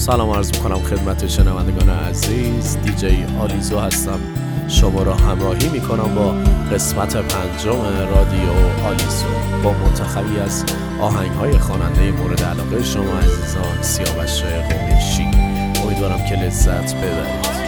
سلام عرض میکنم خدمت شنوندگان عزیز. دیجی آلیزو هستم. شما را همراهی میکنم با قسمت 5 رادیو آلیزو با منتخبی از آهنگ‌های خواننده مورد علاقه شما عزیزان، سیاوش قمیشی. امیدوارم که لذت ببرید.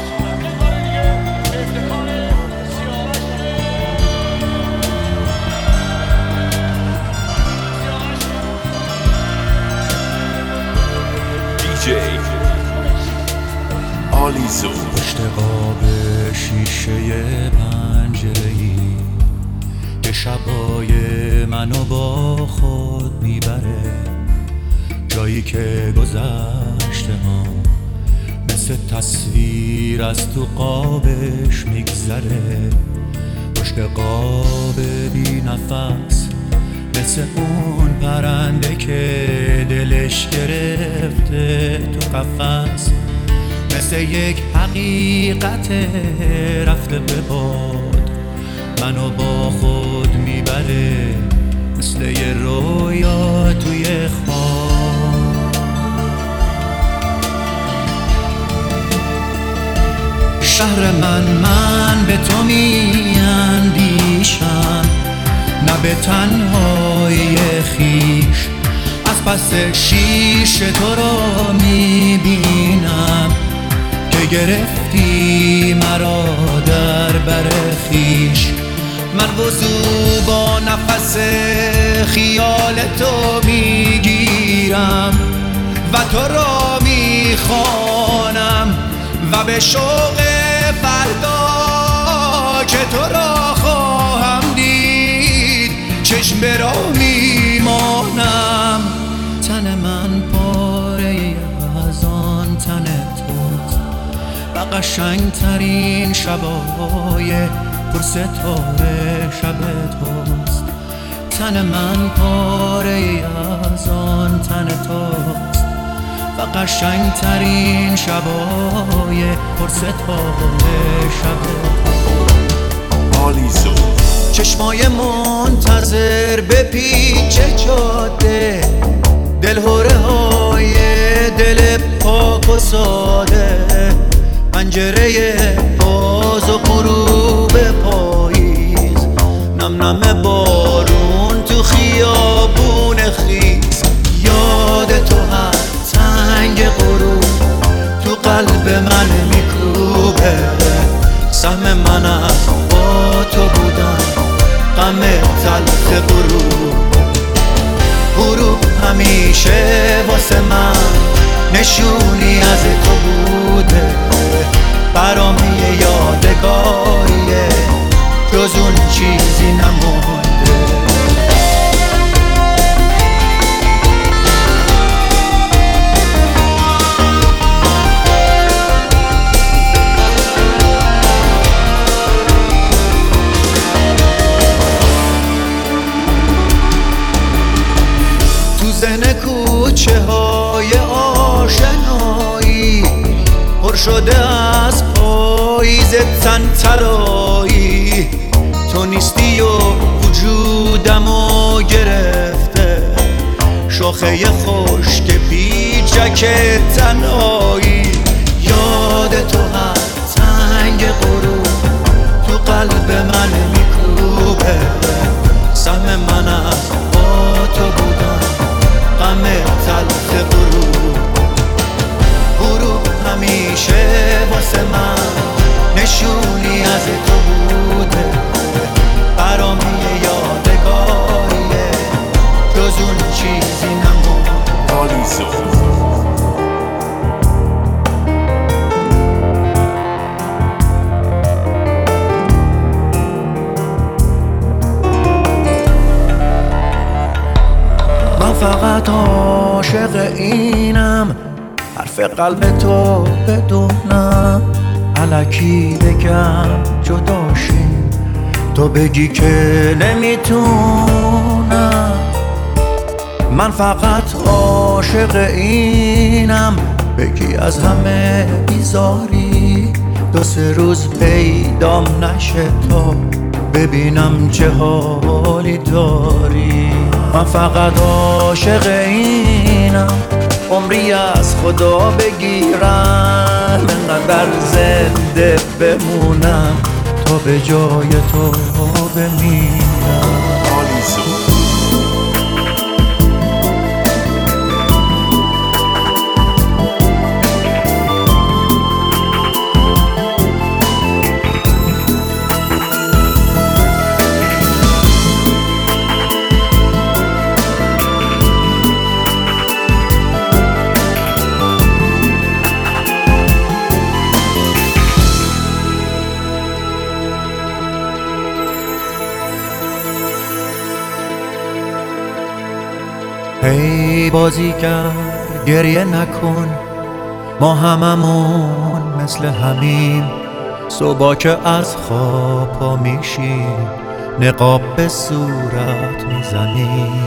آلیزو پشت قاب شیشه پنجره‌ای که شبای منو با خود میبره، جایی که گذشته ها مثل تصویر از تو قابش میگذره. پشت قاب بی نفس مثل اون پرنده که دلش گرفته تو قفس، مثل یک حقیقت رفته به باد منو با خود میبره، مثل یه رویا توی خواب. شهر من به تو میاندیشم، نه به تنهایی خیش، از پس شیشه تو را میبینم که گرفتی مرا در بر خویش. من وضو با نفس خیال تو میگیرم و تو را میخوانم و به شوق فردا که تو را خواهم دید چشم به راه میمانم. تن من پاره از آن تن توست و قشنگترین شبای پر ستاره شب توست. تن من پاره از آن تن توست و قشنگترین شبای پر ستاره شب توست. آلیزو چشمای منتظر به پیچ جاده، دلهوره های دل پاک و ساده، پنجره باز و غروب پاییز، نم نم بارون تو خیابون خیز. یاد تو هر تنگ غروب تو قلب من میکوبه، سهم من از با تو بودن غم تلخ غروب همیشه واسه من نشونی از تو بوده، برام یه یادگاریه جز اون چیزی نمونده. زن کوچه های آشنایی پر شده از پاییز تن‌ترایی، تو نیستی و وجودمو گرفته، شاخه خشک پیچک تنهایی. یاد تو هر تنگ غروب تو قلب من میکوبه، سهم من از با تو بودن غم تلخ غروب همیشه واسه من نشونی از تو بوده، برام یه یادگاریه جز اون چیزی نمونده. آلیزو فقط عاشق اینم، حرف قلب تو بدونم، الکی بگم جداشیم تو بگی که نمیتونم. من فقط عاشق اینم، بگی از همه بیزاری، 2-3 روز پیدام نشه تا ببینم چه حالی داری. من فقط عاشق اینم، عمری از خدا بگیرن، انقدر زنده بمونم تا به جای تو بمیرم. آلیزو هی بازیگر گریه نکن، ما هممون مثل همین. صبح که از خواب پا میشیم نقاب به صورت میزنیم.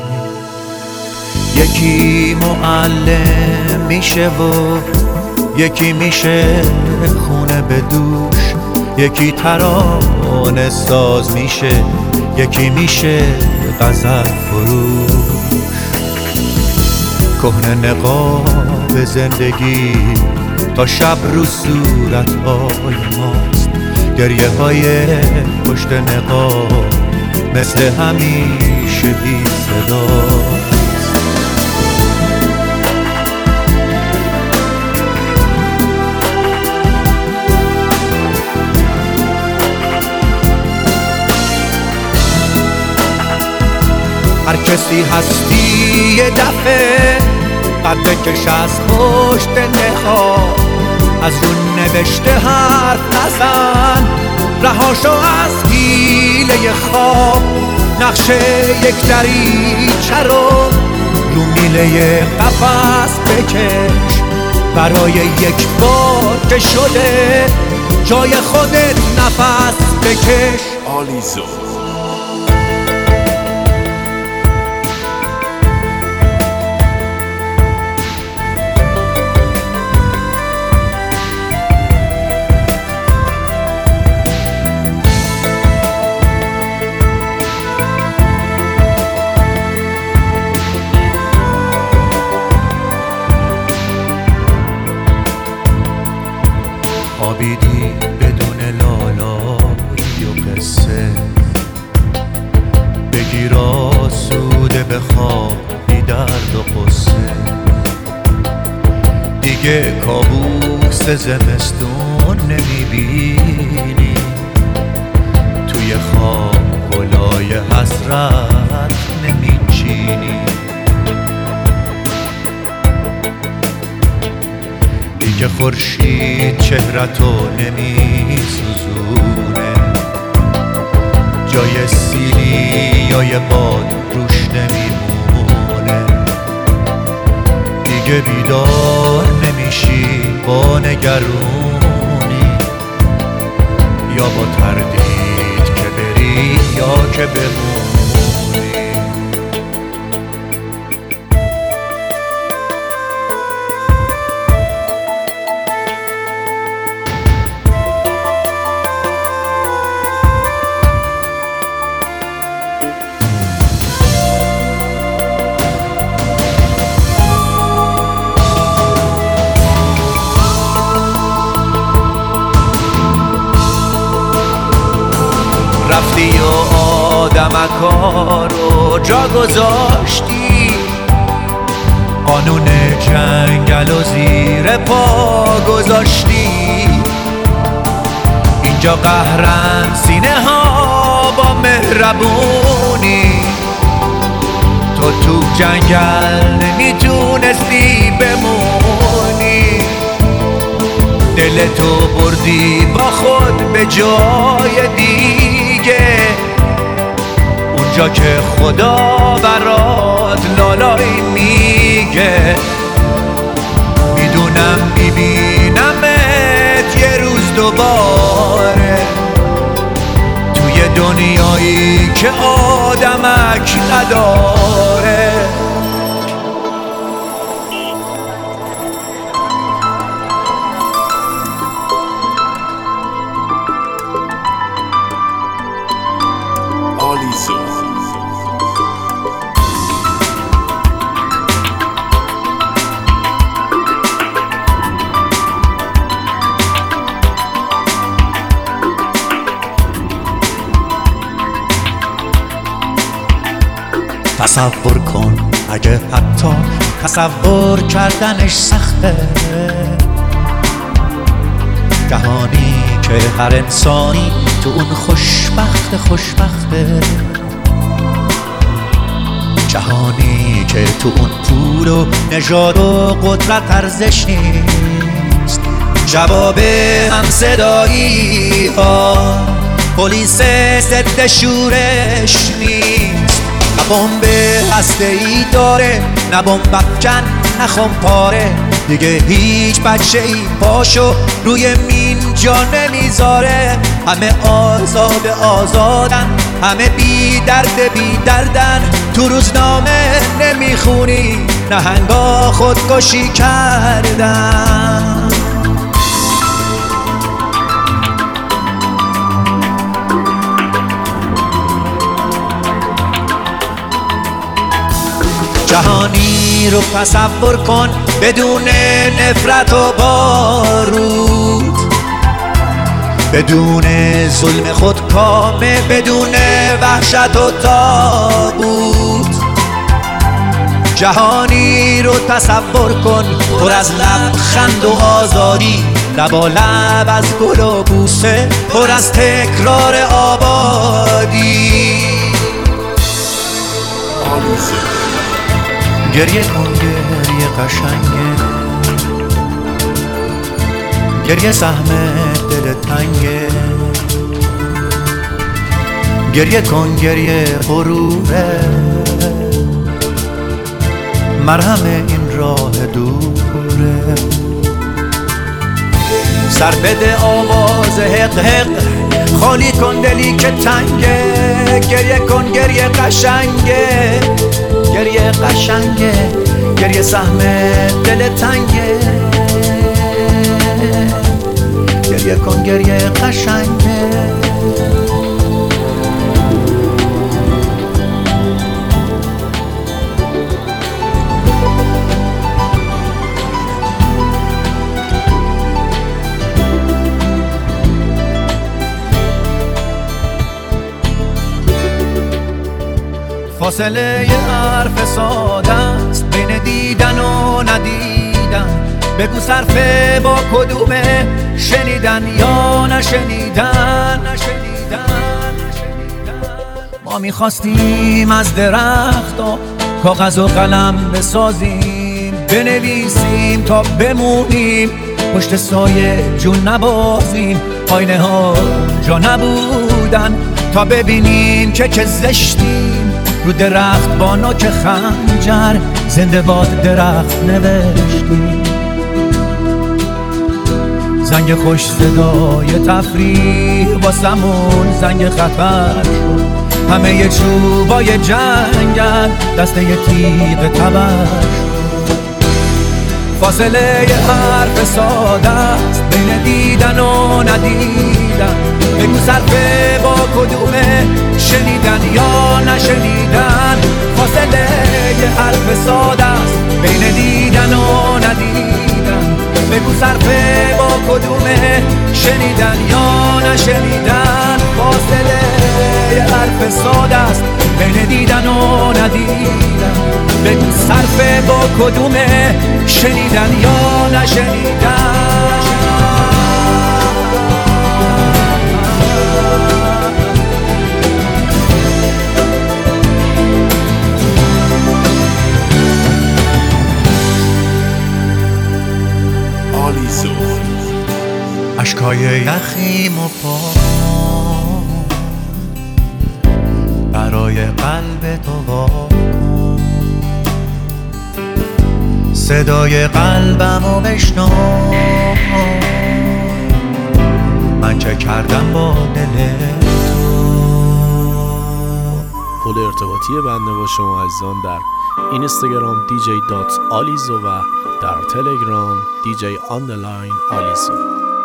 یکی معلم میشه و یکی میشه خونه به دوش، یکی ترانه ساز میشه، یکی میشه غزل فروش. کهنه نقاب زندگی تا شب رو صورت‌های ماست، گریه های پشت نقاب مثل همیشه بی صداست. هر کسی هستی یه دفعه قد بکش از پشت نقاب، از رو نوشته حرف نزن، رهاشو از حیله خواب. نقشه یک دریچه رو میله قفس بکش، برای یک بار که شده جای خودت نفس بکش. آلیزو خوابیدی بدون لالایی و قصه، بگیر آسوده بخواب بی درد و قصه. دیگه کابوس زمستون نمیبینی، توی خواب گلای حسرت نمیچینی. دیگه خورشید چهرتو نمیسوزونه، جای سیلی یا باد روش نمیمونه. دیگه بیدار نمیشی با نگرونی، یا با تردید که بری یا که بمونی. رفتی و آدمکا رو جا گذاشتی، قانون جنگل و زیر پا گذاشتی. اینجا قهرن سینه ها با مهربونی، تو جنگل نمیتونستی بمونی. دلتو بردی با خود به جای دیگه، اونجا که خدا برات لالایی میگه. میدونم میبینمت یه روز دوباره، توی دنیایی که آدمک نداره. آلیزو تصور کن اگه حتی تصور کردنش سخته، جهانی که هر انسانی تو اون خوشبخته، جهانی که تو اون پول و نژاد و قدرت ارزش نیست، جواب هم صدایی ها پلیس ضد شورش نیست، نه بمب هسته‌ای داره نه بمب افکن نه خمپاره، دیگه هیچ بچه‌ای پاشو روی مین جا نمیذاره، همه آزادن همه بی دردن، تو روزنامه نمیخونی نهنگا خودکشی کردن. جهانی رو تصور کن بدون نفرت و بارود، بدون ظلم خودکامه، بدون وحشت و تابوت، جهانی رو تصور کن پر از لبخند و آزادی، لبالب از گل و بوسه، پر از تکرار آبادی. گریه کن گریه قشنگه، گریه سهم دل تنگه، گریه کن گریه غروره، مرهم این راه دوره، سر بده آواز حق حق، خالی کن دلی که تنگه، گریه کن گریه قشنگه، گریه قشنگه، گریه سهم دل تنگه، گریه کن گریه قشنگه. فاصله یه حرف ساده است بین دیدن و ندیدن، بگو صرفه با کدومه، شنیدن یا نشنیدن. ما میخواستیم از درخت و کاغذ و قلم بسازیم، بنویسیم تا بمونیم، پشت سایه جون نبازیم، آینه ها جا نبودن تا ببینیم که زشتیم، رو درخت با نوک خنجر زنده باد درخت نوشتیم. زنگ خوش صدای تفریح واسمون زنگ خطر شد، همه ی چوبای جنگن دسته ی تیغ تبر شد. فاصله ی حرف ساده است بین دیدن و ندیدن، بگو صرفه با کدومه، شنیدن یا نشنیدن. فاصله ی حرف ساده است بین دیدن و ندیدن، بگو صرفه با کدومه، شنیدن یا نشنیدن. فاصله ی حرف ساده است بین دیدن و ندیدن، بگو صرفه با کدومه، شنیدن یا نشنیدن. اشکای یخیم و پا برای قلب تو واکن، صدای قلبم رو بشنو، من چه کردم با دل تو. پل ارتباطی بنده با شما عزیزان در اینستاگرام dj.alizo و در تلگرام dj_alizo.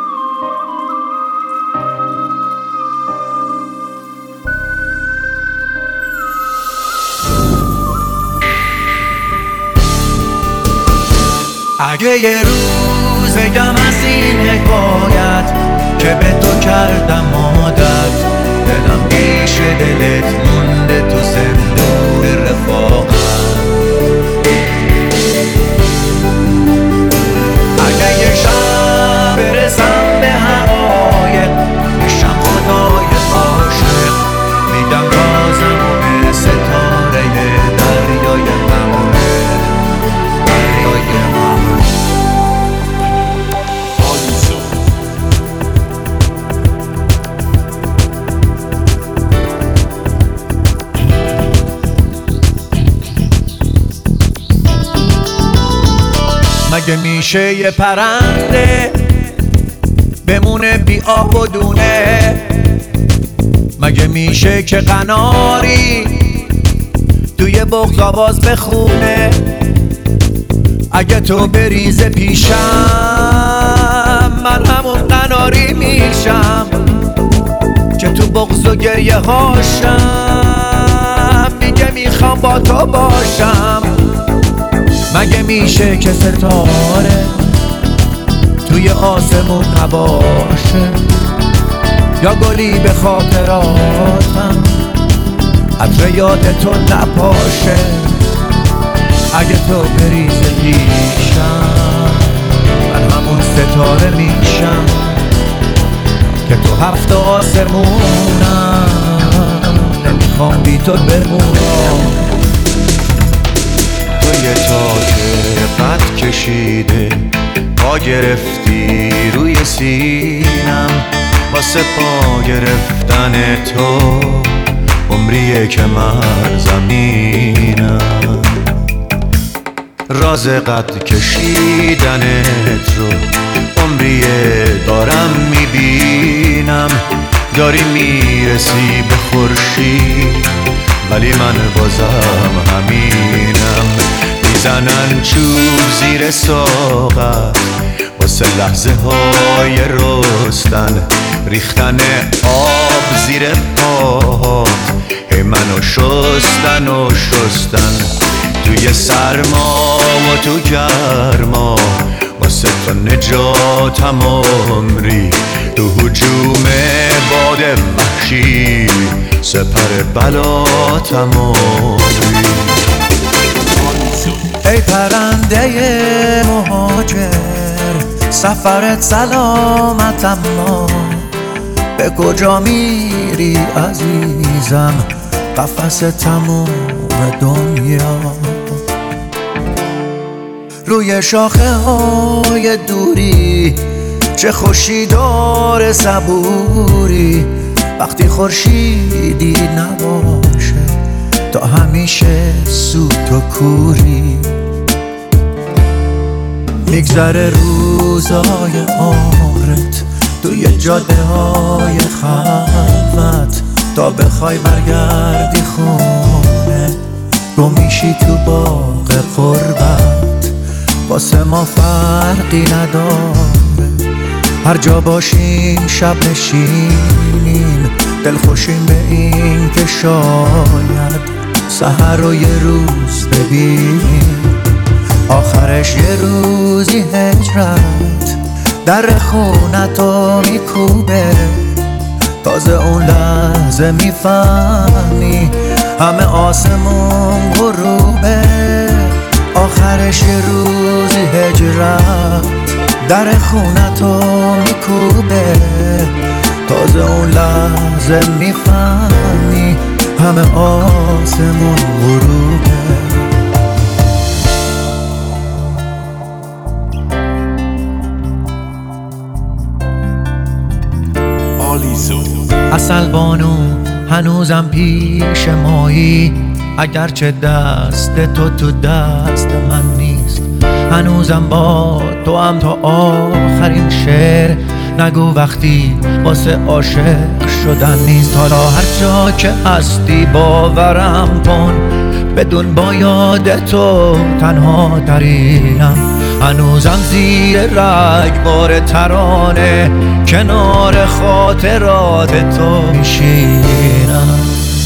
اگه یه روز بگم از این حکایت که به تو کردم عادت، دلم پیش دلت مونده تو صندوق رفاقت. مگه میشه یه پرنده بمونه بی آب و دونه؟ مگه میشه که قناری توی بغض آواز بخونه؟ اگه تو بریزه پیشم من همون قناری میشم که تو بغض و گریه هاشم میگه میخوام با تو باشم. مگه میشه که ستاره توی آسمون نباشه یا گلی به خاطراتم عطر یاد تو نپاشه؟ اگه تو بریزه پیشم من همون ستاره میشم که تو هفت آسمونم نمیخوام بی تو بمونم. تو یه تاج قد کشیده پا گرفتی روی سینم واسه پا گرفتن تو عمریه که من زمینم. راز قد کشیدنت رو عمریه دارم میبینم. داری میرسی به خورشید ولی من بازم همینم. میزنن چوب زیر ساقت واسه لحظه های رستن، ریختن آب زیر پاهات هی منو شستن و شستن. توی سرما و تو گرما واسه تو نجاتم عمری. تو هجوم باد وحشی سپر بلاتم عمری. ای پرنده مهاجر سفرت سلامت اما به کجا میری عزیزم؟ قفس تموم دنیا روی شاخه های دوری چه خوشی داره صبوری. وقتی خورشیدی نباشه تا همیشه سوت و کوری. میگذره روزای عمرت توی جاده های خلوت تا بخوای برگردی خونه گم میشی تو باغ قربت. واسه ما فرقی نداره هر جا باشیم شب نشینیم دلخوشیم به این که شاید سحر رو یه روز ببینیم. آخرش یه روزی هجرت در خونتو میکوبه. تازه اون لحظه میفهمی همه آسمون غروبه. آخرش یه روزی هجرت در خونتو میکوبه. تازه اون لحظه میفهمی همه آسمون غروبه. عسل بانو هنوزم پیش مایی اگرچه دست تو دست من نیست. هنوزم با تو هم تا آخرین شعر نگو وقتی واسه عاشق شدن نیست. حالا هر جا که هستی باورم کن بدون با یاد تو تنها ترینم. هنوزم زیر رگبار ترانه کنار خاطرات تو میشینم.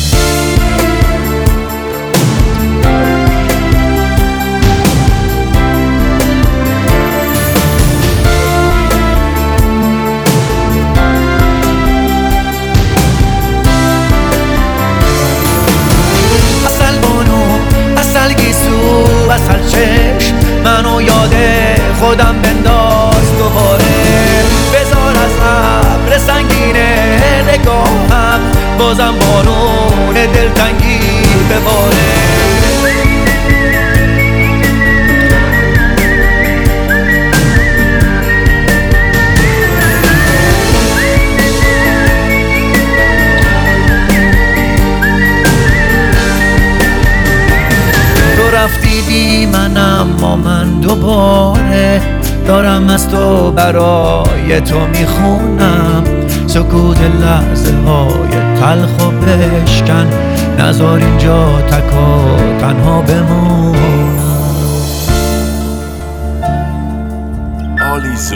عسل بانو عسل گیسو عسل چشم منو یاد خودم بنداز دوباره. بذار از ابر سنگین نگاهم بازم بارون دلتنگی بباره. تو رفتی بی من اما من دوباره از تو برای تو میخونم، سکوت لحظه های تلخ و بشکن، نذار اینجا تک و تنها بمون. آلیزو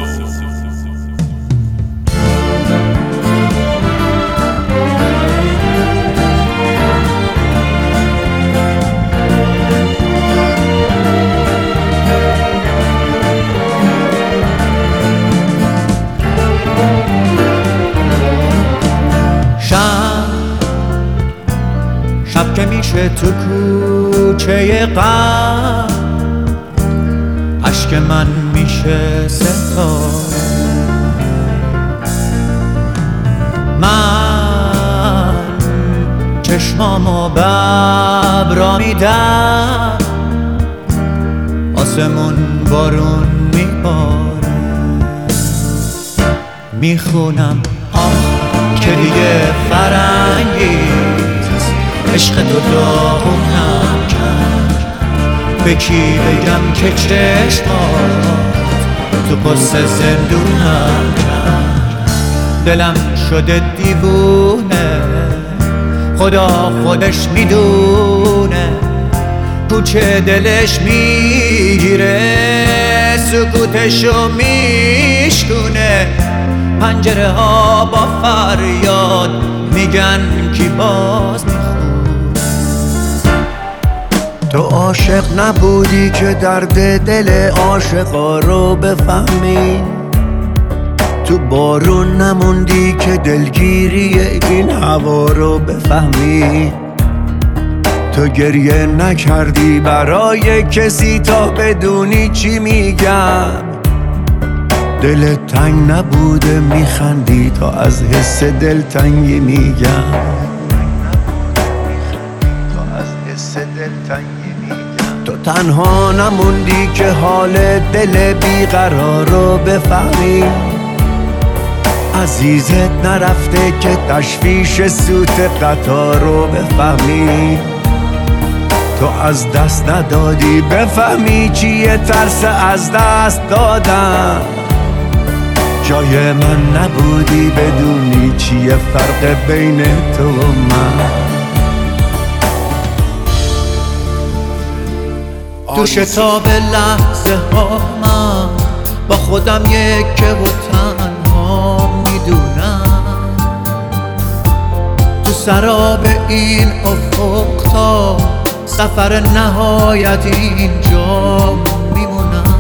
شب که میشه تو کوچه غم، اشک من میشه ستاره. من چشمامو به ابرا میدم، آسمون بارون میباره. میخونم که دیگه فرنگی عشق تو داغونم کرد. به کی بگم که چشمات تو قصه زندونم کرد. دلم شده دیوونه، خدا خودش میدونه. کوچه دلش میگیره، سکوتشو میشکونه. پنجره ها با فریاد میگن کی باز میخونه. تو عاشق نبودی که درد دل عاشقا رو بفهمی، تو بارون نموندی که دلگیری این هوا رو بفهمی. تو گریه نکردی برای کسی تا بدونی چی میگم. دلت تنگ نبوده میخندی تا از حس دلتنگی میگم. تو تنها نموندی که حال دل بیقرار رو بفهمی. عزیزت نرفته که تشویش سوت قطار رو بفهمی. تو از دست ندادی بفهمی چیه ترس از دست دادن. جای من نبودی بدونی چیه فرق بین تو و من. تو شتاب لحظه ها من با خودم یکه و تنها میدونم. تو سراب این افق تا سفر نهایت اینجا میمونم.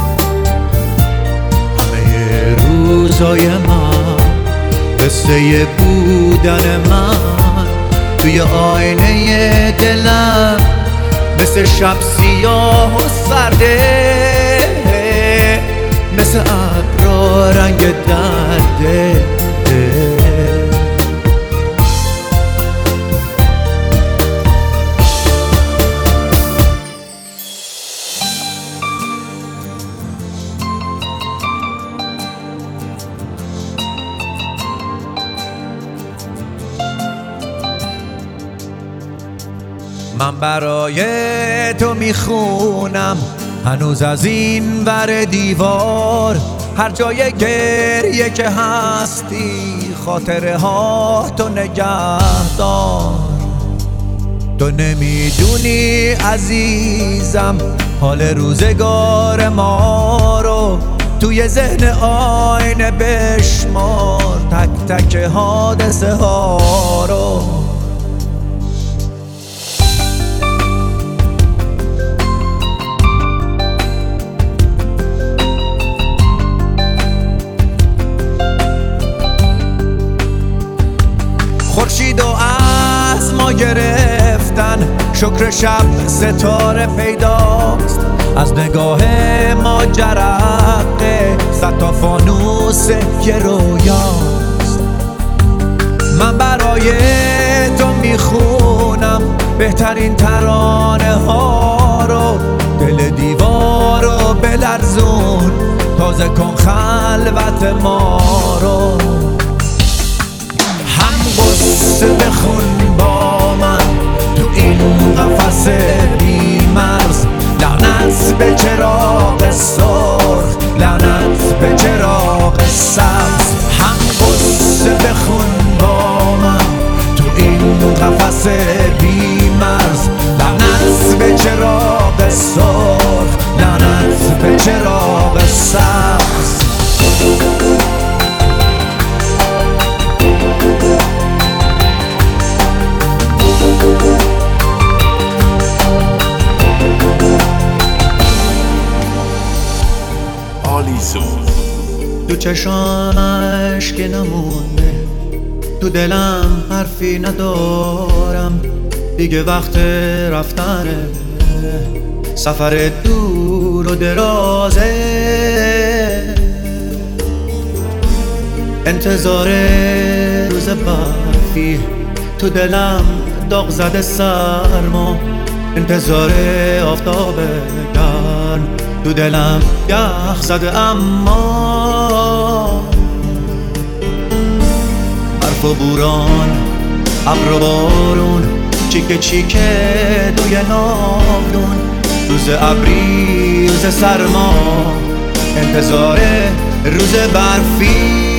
همه روزای من قصه بودن من توی آینه دلم مثل شب سیاه و سرده، مثل ابرا رنگ درده. من برای تو میخونم هنوز از این ور دیوار. هر جای گریه که هستی خاطره ها تو نگه دار. تو نمیدونی عزیزم حال روزگار ما رو. توی ذهن آینه بشمار تک تک حادثه ها رو. خورشید و از ما گرفتن، شکر شب ستاره پیداست. از نگاه ما جرقه صد تا فانوس یه رویاست. من برای تو میخونم بهترین ترانه ها رو. دل دیوار رو بلرزون، تازه کن خلوت ما رو. قصه بخون با من تو این قفس بی مرز. لعنت به چراغ سرخ لعنت به چراغ سبز. هم قصه بخون با من تو این قفس بی مرز. لعنت به چراغ سرخ، لعنت به چراغ سبز. آلیزو. تو چشمش که نمونده، تو دلم حرفی ندارم دیگه، وقت رفتنه، سفر دور و درازه، انتظار روز برفی تو دلم داغ زده سرما، انتظار آفتاب گرم تو دلم یخ زده. اما برف و بوران، ابر و بارون، چیکه چیکه توی ناودون، روز ابری روز سرما، انتظار روز برفی.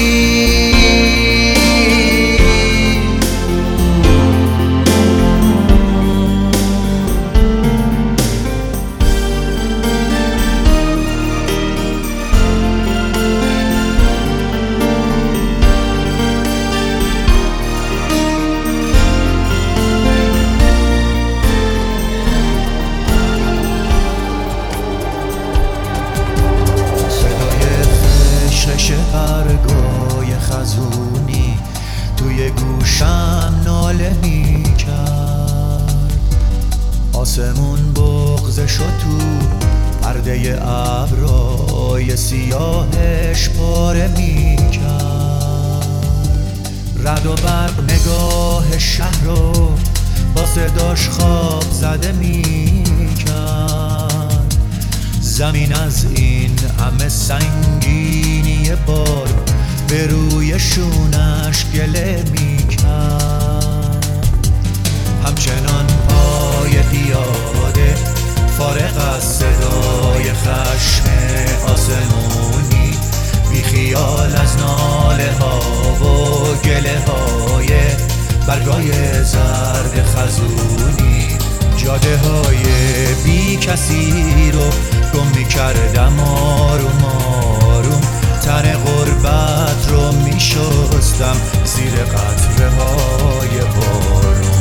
برگای خزونی توی گوشم ناله می کرد، آسمون بغضشو تو پرده ابرای سیاهش پاره می کرد. رد و برق نگاه شهر رو با صداش خواب زده می کرد. زمین از این همه سنگینی بار به روی شونش گله می کرد. همچنان پای پیاده فارغ از صدای خشم آسمونی، بی خیال از ناله ها و گله های برگای زرد خزونی، جاده های بی کسی رو گم می کردم آروم آروم، تن غربت رو می شستم زیر قطره های بارون.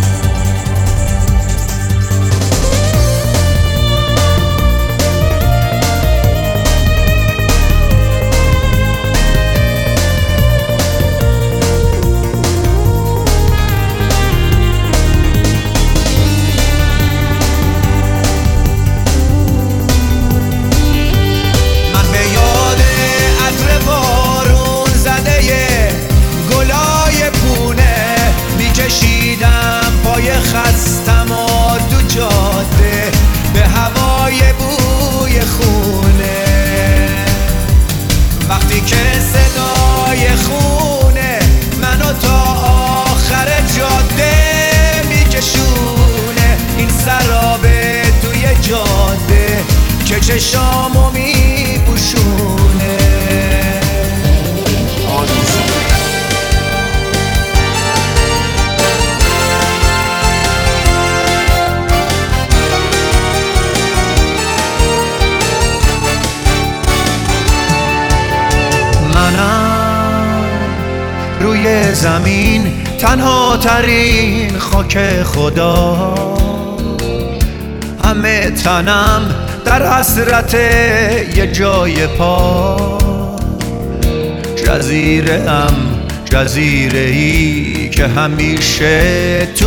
خستم و تو جاده به هوای بوی خونه، وقتی که صدای خونه منو تا آخر جاده میکشونه، این سرابه توی جاده که چشامو میپوشونه. روی زمین تنها ترین خاک خدا، همه تنم در حسرت یه جای پا، جزیره‌ام جزیره‌ای که همیشه تو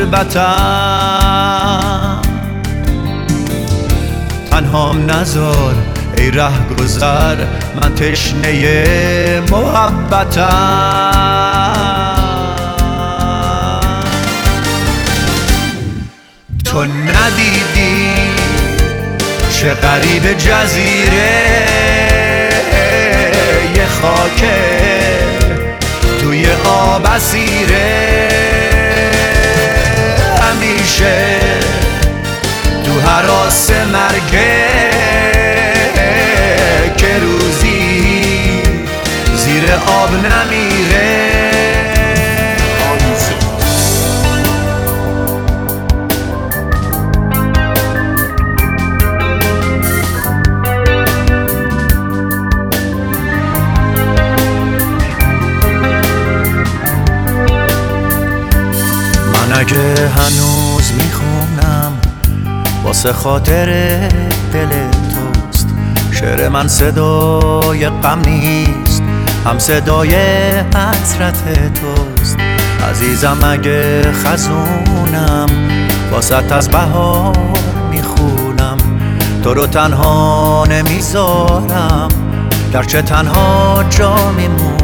غربتم، تنهام نذار ای رهگذر من تشنه محبتم. تو ندیدی چه غریب جزیره یه خاکه توی آب اسیره، همیشه تو هراس مرگه که آب نمیره. آلیزو. من اگه هنوز میخونم واسه خاطر دل توست، شعر من صدای غم نیست، هم صدای حسرت توست. عزیزم اگه خزونم واسه از بهار میخونم، تو رو تنها نمیذارم گرچه تنها جا میمونم.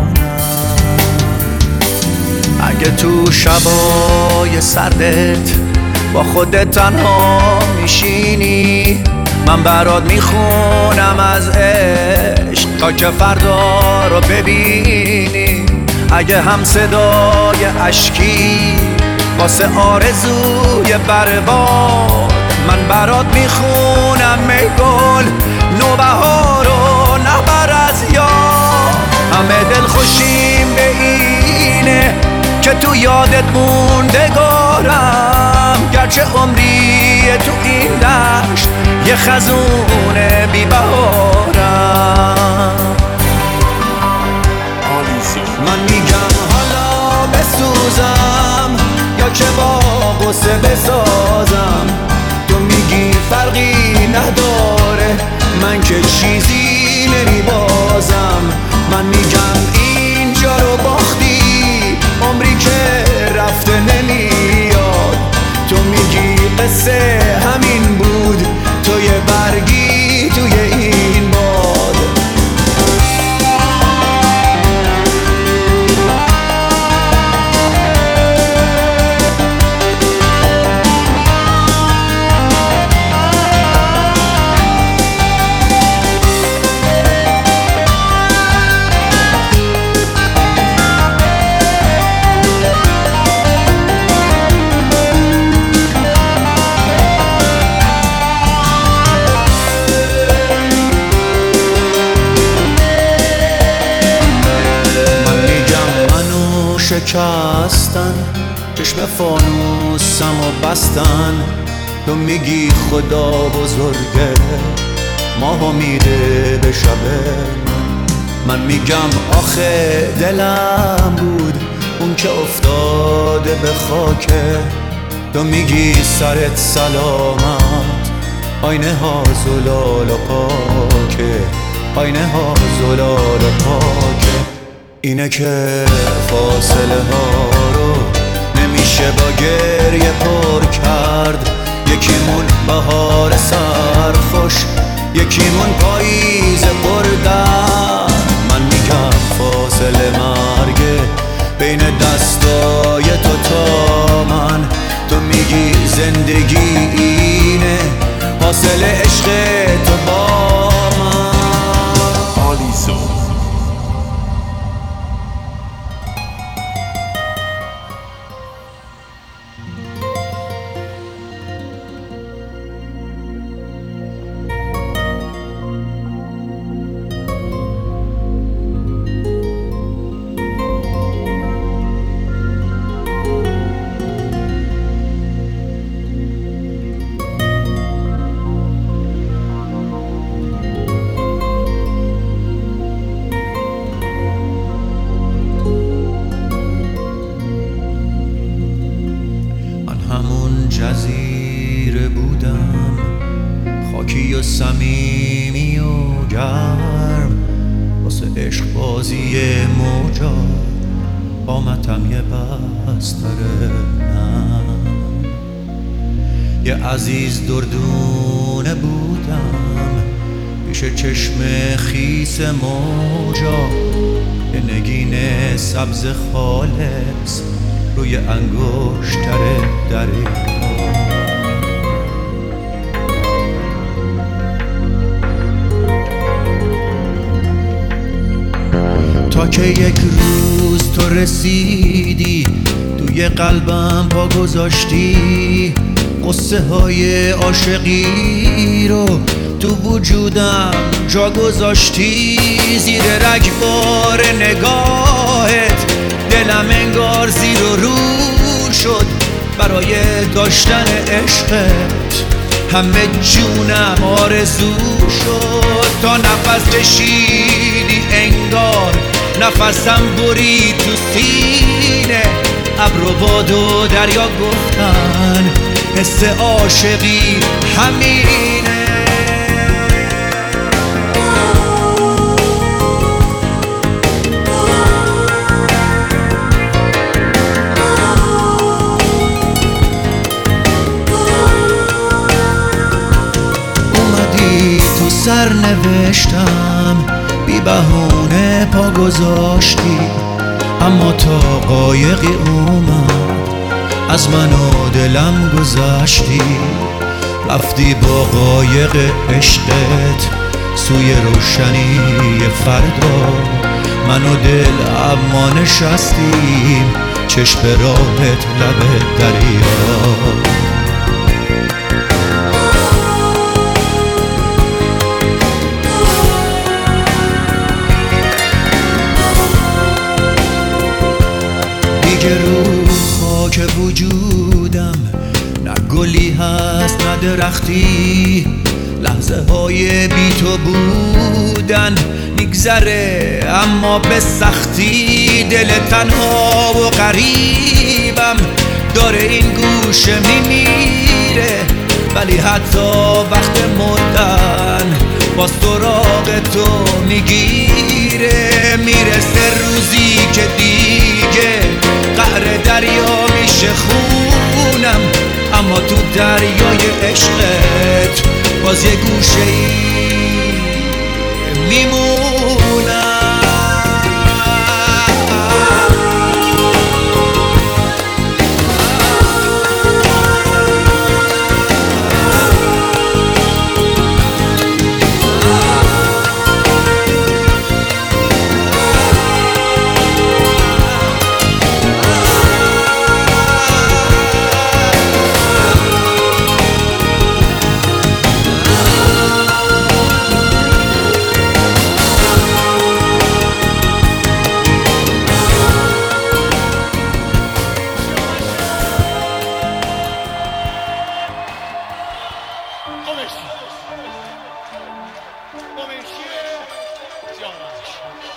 اگه تو شبای سردت با خودت تنها میشینی، من برات میخونم از عشق تا که فردا رو ببینی. اگه هم صدای اشکی واسه آرزوی برباد، من برات میخونم ای گل نوبهار رو نبر از یاد. همه دل خوشیم به اینه که تو یادت موندگارم، گرچه عمری تو این دشت یه خزون بی بهارم. من میگم حالا بسوزم یا که با غصه بسازم، تو میگی فرقی نداره من که چیزی نمیبازم. من میگم اینجا رو باختی عمری که رفته نمیاد، تو میگی قصه همین بود تو یه برگی توی این باد. شکستن چشم فانوسم و بستن، تو میگی خدا بزرگه ماهو میده به شب من میگم آخه دلم بود اون که افتاده به خاکه، تو میگی سرت سلامت آینه ها زلال و پاکه، آینه ها زلال و پاکه. اینه که فاصله ها رو نمیشه با گریه پر کرد، یکیمون بهار سرخوش یکیمون پاییز پردرد. من میگم فاصله مرگه بین دستای تو تا من، تو میگی زندگی اینه حاصل عشق تو با من. آلیزو. جزیره بودم خاکی و صمیمی و گرم، واسه عشق بازی موجا قامتم یه بستر نم. یه عزیز دردونه بودم پیش چشم خیس موجا، یه نگین سبز خالص روی انگشتر دریا. تا که یک روز تو رسیدی توی قلبم پا گذاشتی، قصه های عاشقی رو تو وجودم جا گذاشتی، زیر رگبار نگاه برای داشتن عشقت همه جونم آرزو شد. تا نفس کشیدی انگار نفسم برید تو سینه. ابر و باد و دریا گفتن حس عاشقی همینه. سر نوشتم بی بهونه پا گذاشتی، اما تا قایقی اومد از من و دلم گذشتی. رفتی با قایق عشقت سوی روشنی فردا، من و دل اما نشستیم چشم راهت لب دریا. دیگه رو خاک وجودم نه گلی هست نه درختی. لحظه های بی تو بودن میگذره اما به سختی. دل تنها و غریبم داره این گوشه میمیره، ولی حتی وقت مردن باز سراغ تو میگیره. میرسه روزی که دیگه قعر دریا میشه خونم، اما تو دریای عشقت باز یه گوشه ای میمونم. Remercier Georges.